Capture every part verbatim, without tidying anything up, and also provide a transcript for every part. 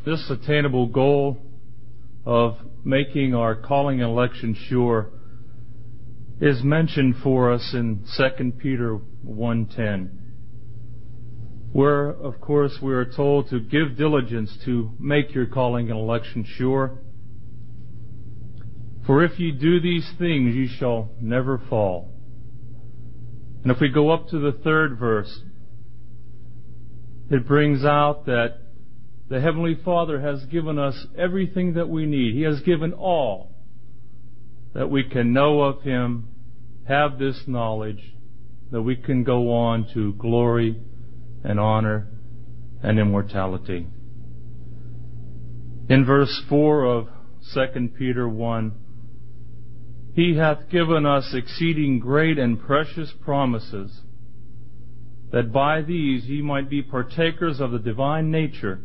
this attainable goal of making our calling and election sure is mentioned for us in Second Peter one ten, where, of course, we are told to give diligence to make your calling and election sure. For if ye do these things, ye shall never fall. And if we go up to the third verse, it brings out that the Heavenly Father has given us everything that we need. He has given all that we can know of Him, have this knowledge, that we can go on to glory and honor and immortality. In verse four of Second Peter one, He hath given us exceeding great and precious promises, that by these ye might be partakers of the divine nature,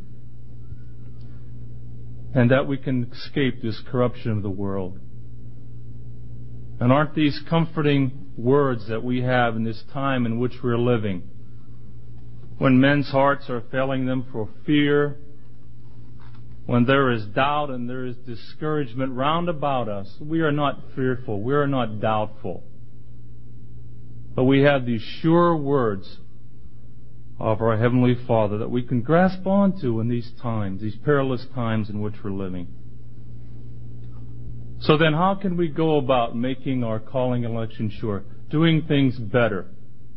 and that we can escape this corruption of the world. And aren't these comforting words that we have in this time in which we're living, when men's hearts are failing them for fear, when there is doubt and there is discouragement round about us? We are not fearful, we are not doubtful, but we have these sure words of our Heavenly Father that we can grasp onto in these times, these perilous times in which we're living. So then, how can we go about making our calling and election sure, doing things better?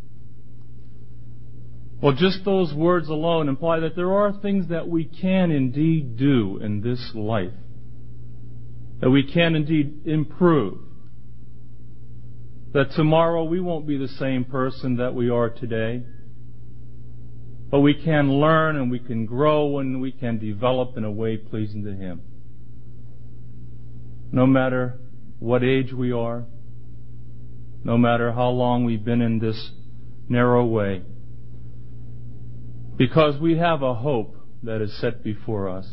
Well, just those words alone imply that there are things that we can indeed do in this life, that we can indeed improve, that tomorrow we won't be the same person that we are today, but we can learn and we can grow and we can develop in a way pleasing to Him. No matter what age we are, no matter how long we've been in this narrow way, because we have a hope that is set before us.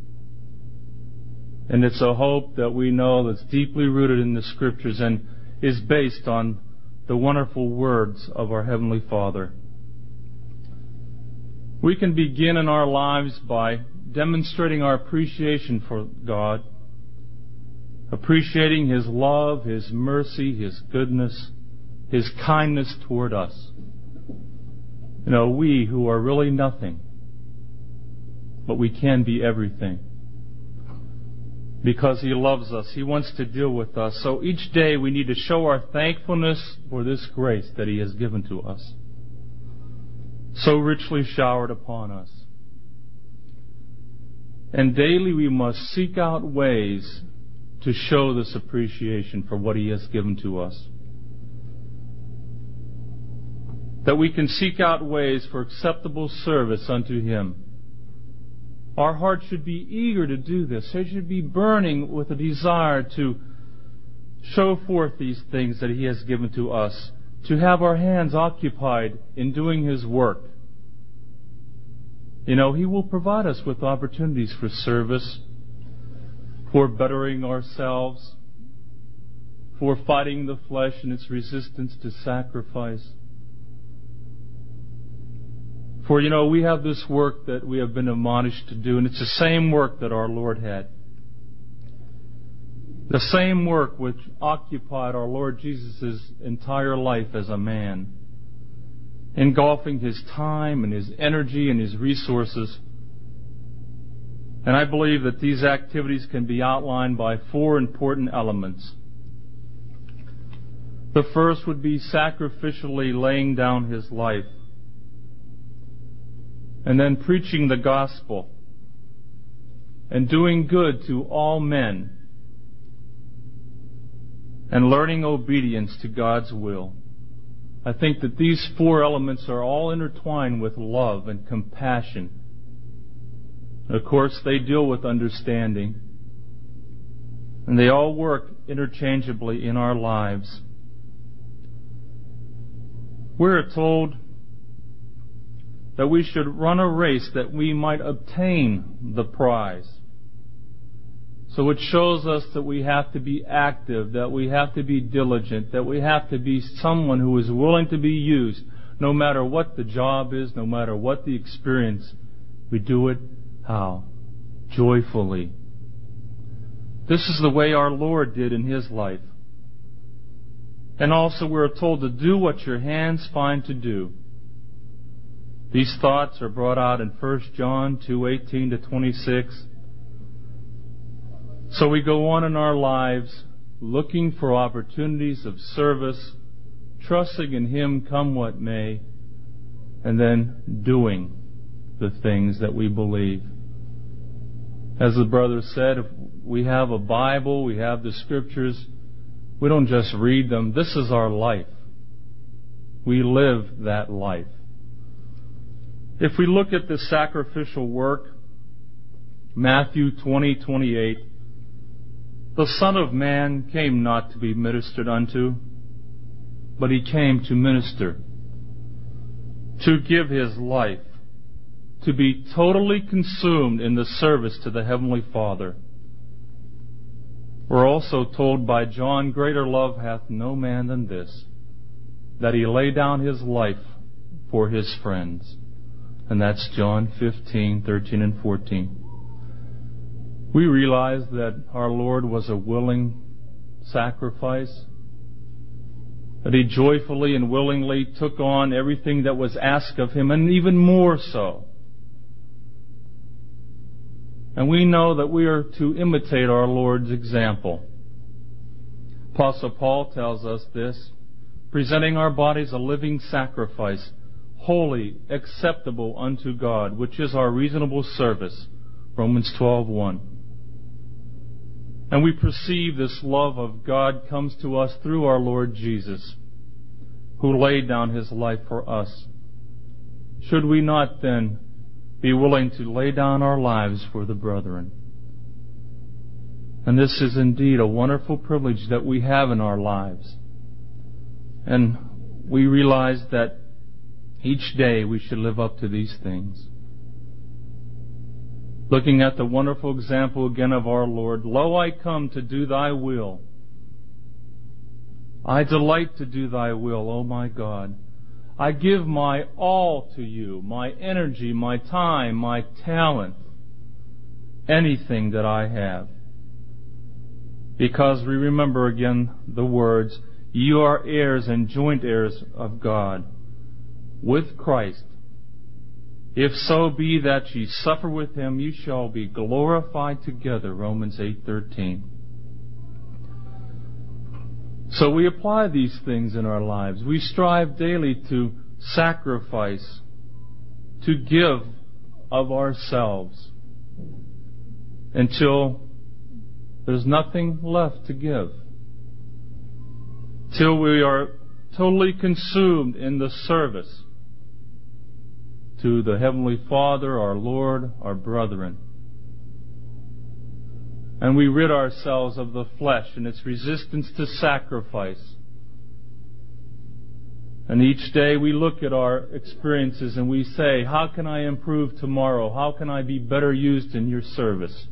And it's a hope that we know that's deeply rooted in the Scriptures and is based on the wonderful words of our Heavenly Father. We can begin in our lives by demonstrating our appreciation for God, appreciating His love, His mercy, His goodness, His kindness toward us. You know, we who are really nothing, but we can be everything. Because He loves us, He wants to deal with us. So each day we need to show our thankfulness for this grace that He has given to us, so richly showered upon us. And daily we must seek out ways to show this appreciation for what He has given to us. That we can seek out ways for acceptable service unto Him. Our hearts should be eager to do this. They should be burning with a desire to show forth these things that He has given to us, to have our hands occupied in doing His work. You know, He will provide us with opportunities for service, for bettering ourselves, for fighting the flesh and its resistance to sacrifice. For, you know, we have this work that we have been admonished to do, and it's the same work that our Lord had. The same work which occupied our Lord Jesus' entire life as a man, engulfing His time and His energy and His resources. And I believe that these activities can be outlined by four important elements. The first would be sacrificially laying down His life, and then preaching the gospel, and doing good to all men, and learning obedience to God's will. I think that these four elements are all intertwined with love and compassion. Of course, they deal with understanding, and they all work interchangeably in our lives. We're told that we should run a race that we might obtain the prize. So it shows us that we have to be active, that we have to be diligent, that we have to be someone who is willing to be used, no matter what the job is, no matter what the experience. We do it how? joyfully. This is the way our Lord did in His life. And also we're told to do what your hands find to do. These thoughts are brought out in First John two eighteen to twenty-six. So we go on in our lives looking for opportunities of service, trusting in Him come what may, and then doing the things that we believe. As the brother said, if we have a Bible, we have the Scriptures, we don't just read them. This is our life. We live that life. If we look at the sacrificial work, Matthew twenty twenty-eight, the Son of Man came not to be ministered unto, but He came to minister, to give His life, to be totally consumed in the service to the Heavenly Father. We're also told by John, greater love hath no man than this, that He lay down His life for His friends. And that's John fifteen, thirteen, and fourteen. We realize that our Lord was a willing sacrifice, that He joyfully and willingly took on everything that was asked of Him, and even more so. And we know that we are to imitate our Lord's example. Apostle Paul tells us this, presenting our bodies a living sacrifice, holy, acceptable unto God, which is our reasonable service. Romans twelve one. And we perceive this love of God comes to us through our Lord Jesus, who laid down His life for us. Should we not then be willing to lay down our lives for the brethren? And this is indeed a wonderful privilege that we have in our lives. And we realize that each day we should live up to these things. Looking at the wonderful example again of our Lord, lo, I come to do Thy will. I delight to do Thy will, O my God. I give my all to You, my energy, my time, my talent, anything that I have. Because we remember again the words, you are heirs and joint heirs of God with Christ. If so be that ye suffer with Him, you shall be glorified together. Romans eight thirteen. So we apply these things in our lives. We strive daily to sacrifice, to give of ourselves until there's nothing left to give. Till we are totally consumed in the service to the Heavenly Father, our Lord, our brethren. And we rid ourselves of the flesh and its resistance to sacrifice. And each day we look at our experiences and we say, how can I improve tomorrow? How can I be better used in Your service?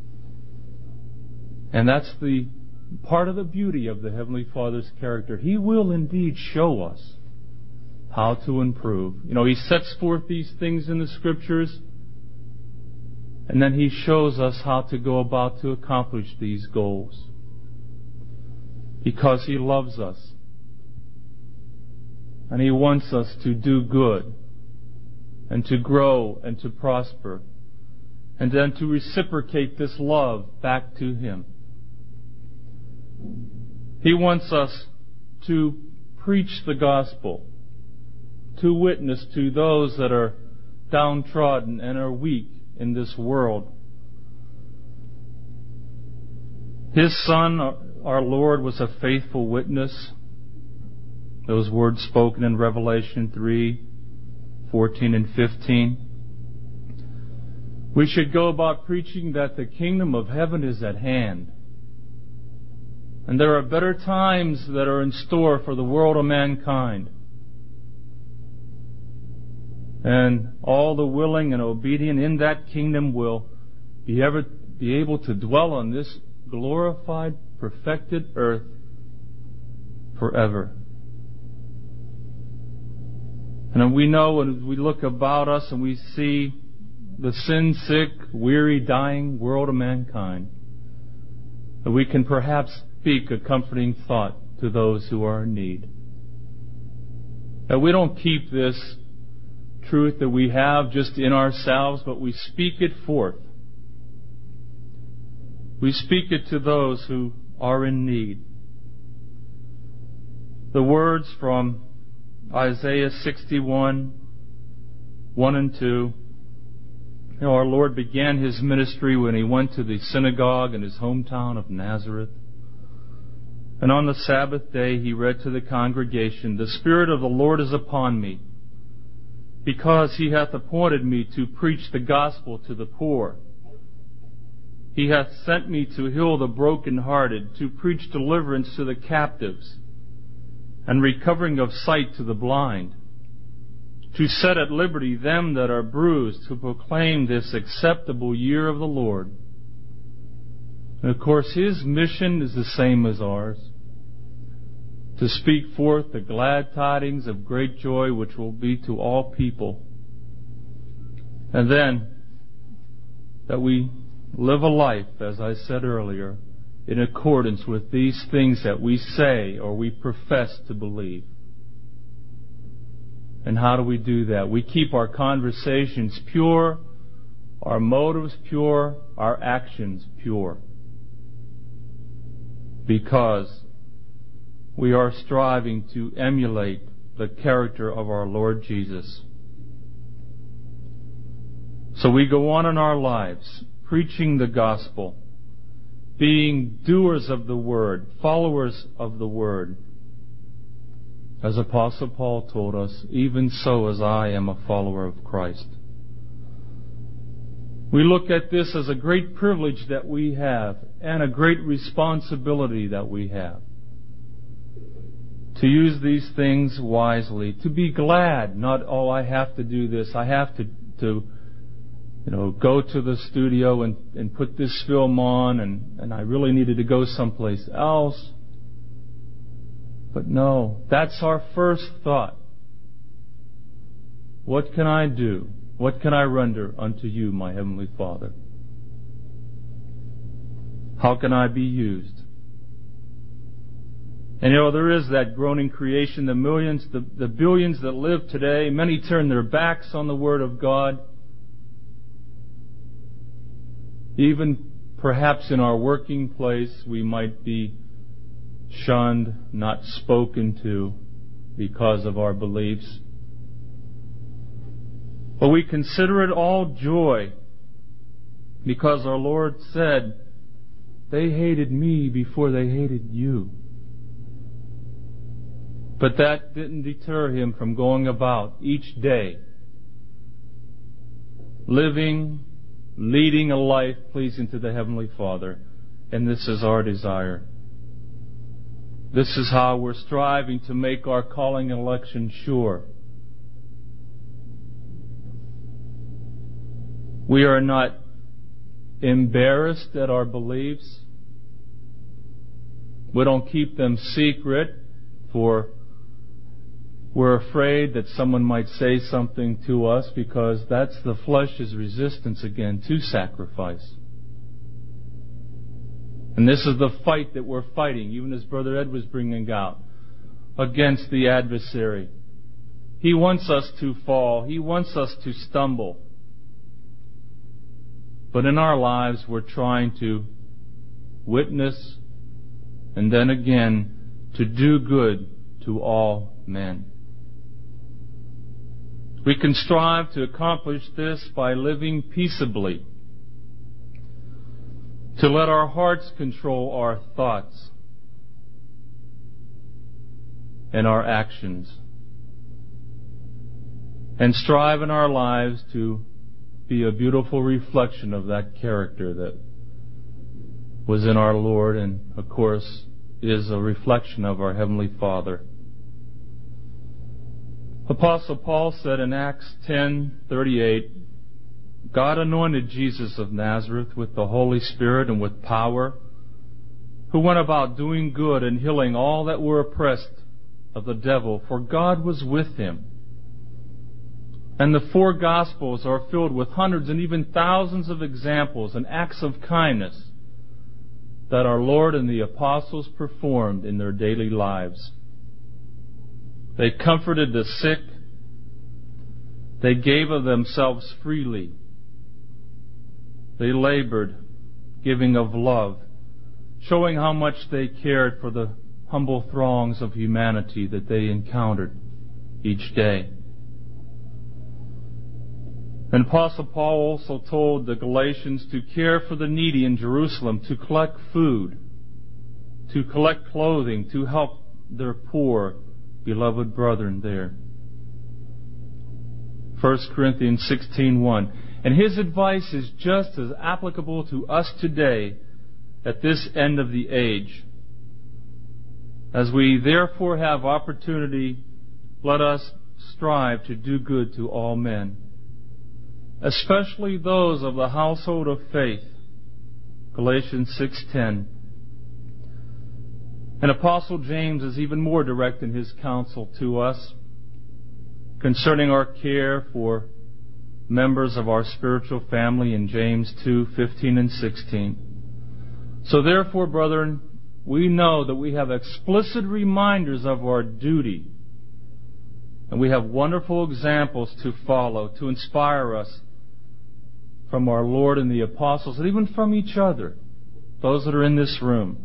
And that's the part of the beauty of the Heavenly Father's character. He will indeed show us how to improve. You know, He sets forth these things in the Scriptures, and then He shows us how to go about to accomplish these goals. Because He loves us. And He wants us to do good, and to grow, and to prosper, and then to reciprocate this love back to Him. He wants us to preach the gospel, to witness to those that are downtrodden and are weak in this world. His Son, our Lord, was a faithful witness. Those words spoken in Revelation three, fourteen and fifteen. We should go about preaching that the kingdom of heaven is at hand. And there are better times that are in store for the world of mankind. And all the willing and obedient in that kingdom will be ever be able to dwell on this glorified, perfected earth forever. And we know when we look about us and we see the sin-sick, weary, dying world of mankind, that we can perhaps speak a comforting thought to those who are in need. That we don't keep this truth that we have just in ourselves, but we speak it forth. We speak it to those who are in need. The words from Isaiah sixty-one, one and two. You know, our Lord began His ministry when He went to the synagogue in His hometown of Nazareth. And on the Sabbath day He read to the congregation, "The Spirit of the Lord is upon me, because He hath appointed me to preach the gospel to the poor. He hath sent me to heal the brokenhearted, to preach deliverance to the captives, and recovering of sight to the blind, to set at liberty them that are bruised, to proclaim this acceptable year of the Lord." And of course, His mission is the same as ours, to speak forth the glad tidings of great joy which will be to all people. And then, that we live a life, as I said earlier, in accordance with these things that we say or we profess to believe. And how do we do that? We keep our conversations pure, our motives pure, our actions pure. Because we are striving to emulate the character of our Lord Jesus. So we go on in our lives, preaching the gospel, being doers of the word, followers of the word. As Apostle Paul told us, "Even so as I am a follower of Christ." We look at this as a great privilege that we have and a great responsibility that we have. To use these things wisely, to be glad, not, "Oh, I have to do this, I have to, to you know, go to the studio and, and put this film on, and, and I really needed to go someplace else." But no, that's our first thought. What can I do? What can I render unto you, my Heavenly Father? How can I be used? And you know, there is that groaning creation, the millions, the, the billions that live today. Many turn their backs on the Word of God. Even perhaps in our working place, we might be shunned, not spoken to because of our beliefs. But we consider it all joy because our Lord said, "They hated me before they hated you." But that didn't deter Him from going about each day, living, leading a life pleasing to the Heavenly Father. And this is our desire. This is how we're striving to make our calling and election sure. We are not embarrassed at our beliefs. We don't keep them secret, for we're afraid that someone might say something to us, because that's the flesh's resistance again to sacrifice. And this is the fight that we're fighting, even as Brother Ed was bringing out, against the adversary. He wants us to fall. He wants us to stumble. But in our lives, we're trying to witness and then again to do good to all men. We can strive to accomplish this by living peaceably, to let our hearts control our thoughts and our actions, and strive in our lives to be a beautiful reflection of that character that was in our Lord, and of course is a reflection of our Heavenly Father. Apostle Paul said in Acts ten thirty-eight, "God anointed Jesus of Nazareth with the Holy Spirit and with power, who went about doing good and healing all that were oppressed of the devil, for God was with him." And the four Gospels are filled with hundreds and even thousands of examples and acts of kindness that our Lord and the apostles performed in their daily lives. They comforted the sick. They gave of themselves freely. They labored, giving of love, showing how much they cared for the humble throngs of humanity that they encountered each day. And Apostle Paul also told the Galatians to care for the needy in Jerusalem, to collect food, to collect clothing, to help their poor, beloved brethren there. First Corinthians sixteen one. And his advice is just as applicable to us today at this end of the age. As we therefore have opportunity, let us strive to do good to all men, especially those of the household of faith. Galatians six ten. And Apostle James is even more direct in his counsel to us concerning our care for members of our spiritual family in James two fifteen and sixteen. So therefore, brethren, we know that we have explicit reminders of our duty, and we have wonderful examples to follow, to inspire us from our Lord and the apostles, and even from each other, those that are in this room.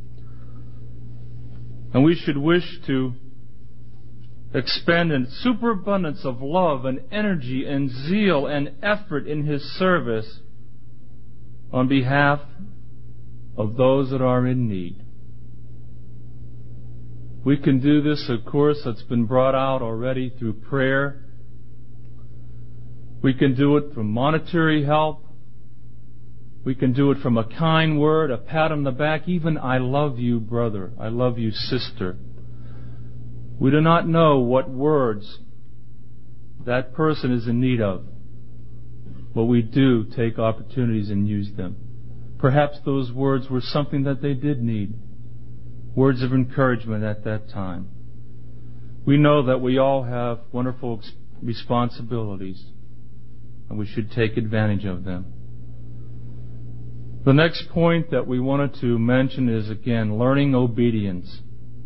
And we should wish to expend a superabundance of love and energy and zeal and effort in His service on behalf of those that are in need. We can do this, of course, that's been brought out already through prayer. We can do it from monetary help. We can do it from a kind word, a pat on the back, even "I love you, brother. I love you, sister." We do not know what words that person is in need of, but we do take opportunities and use them. Perhaps those words were something that they did need, words of encouragement at that time. We know that we all have wonderful responsibilities, and we should take advantage of them. The next point that we wanted to mention is, again, learning obedience.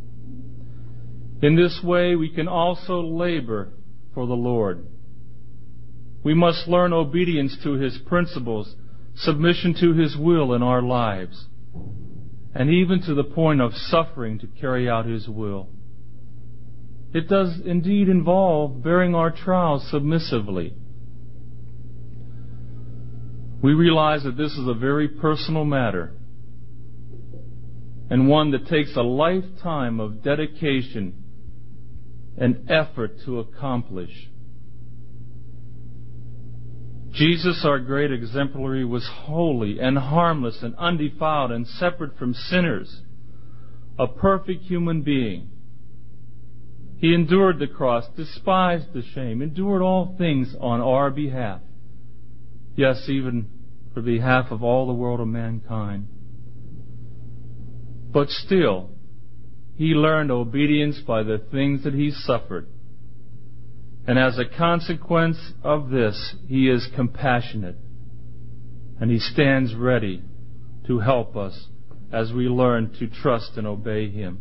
In this way, we can also labor for the Lord. We must learn obedience to His principles, submission to His will in our lives, and even to the point of suffering to carry out His will. It does indeed involve bearing our trials submissively. We realize that this is a very personal matter, and one that takes a lifetime of dedication and effort to accomplish. Jesus, our great exemplary, was holy and harmless and undefiled and separate from sinners, a perfect human being. He endured the cross, despised the shame, endured all things on our behalf. Yes, even for behalf of all the world of mankind. But still, He learned obedience by the things that He suffered. And as a consequence of this, He is compassionate. And He stands ready to help us as we learn to trust and obey Him.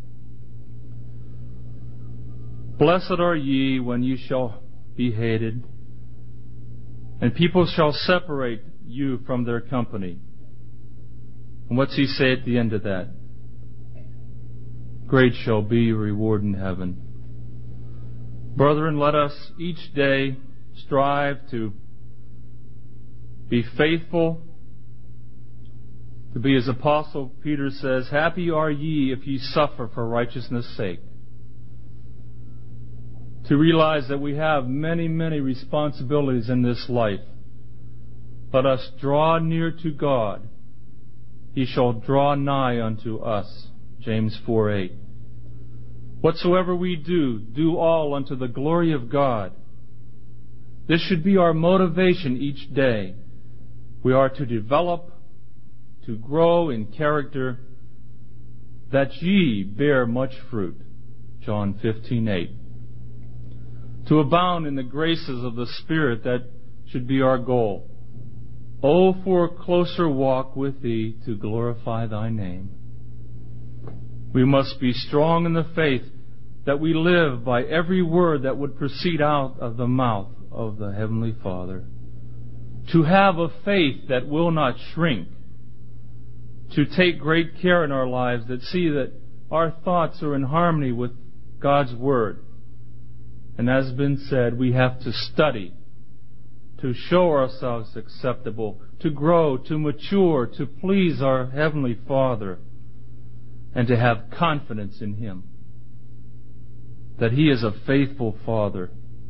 Blessed are ye when you shall be hated, and people shall separate you from their company. And what's He say at the end of that? Great shall be your reward in heaven. Brethren, let us each day strive to be faithful, to be, as Apostle Peter says, happy are ye if ye suffer for righteousness' sake. To realize that we have many, many responsibilities in this life. Let us draw near to God. He shall draw nigh unto us. James four eight. Whatsoever we do, do all unto the glory of God. This should be our motivation each day. We are to develop, to grow in character, that ye bear much fruit. John fifteen eight. to abound in the graces of the Spirit. That should be our goal. Oh, for a closer walk with Thee to glorify Thy name. We must be strong in the faith that we live by every word that would proceed out of the mouth of the Heavenly Father. To have a faith that will not shrink. To take great care in our lives that see that our thoughts are in harmony with God's Word. And as has been said, we have to study to show ourselves acceptable, to grow, to mature, to please our Heavenly Father, and to have confidence in Him, that He is a faithful Father.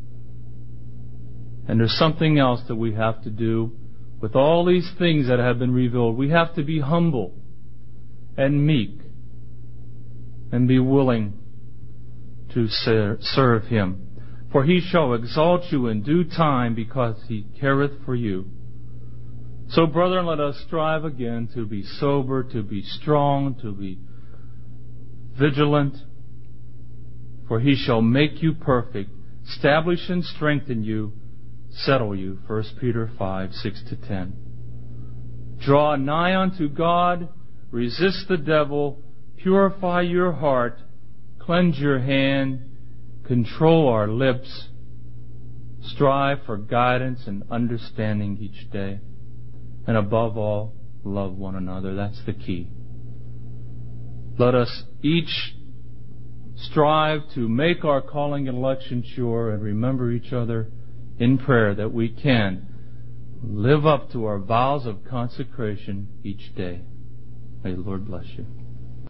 And there's something else that we have to do with all these things that have been revealed. We have to be humble and meek and be willing to serve Him. For He shall exalt you in due time, because He careth for you. So, brethren, let us strive again to be sober, to be strong, to be vigilant. For He shall make you perfect, establish and strengthen you, settle you. First Peter five, six to ten. Draw nigh unto God, resist the devil, purify your heart, cleanse your hand, control our lips, strive for guidance and understanding each day, and above all, love one another. That's the key. Let us each strive to make our calling and election sure, and remember each other in prayer that we can live up to our vows of consecration each day. May the Lord bless you.